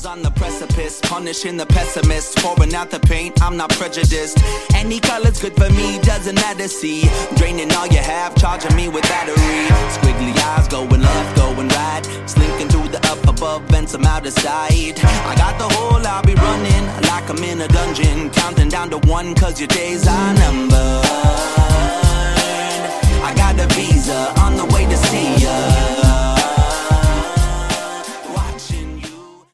angels on the precipice, punishing the pessimists, pouring out the paint, I'm not prejudiced. Any color's good for me, doesn't matter, see. Draining all you have, charging me with battery. Squiggly eyes, going left, going right, slinking through the up above and some out of sight. I got the whole, I'll be running like I'm in a dungeon, counting down to one cause your days are numbered.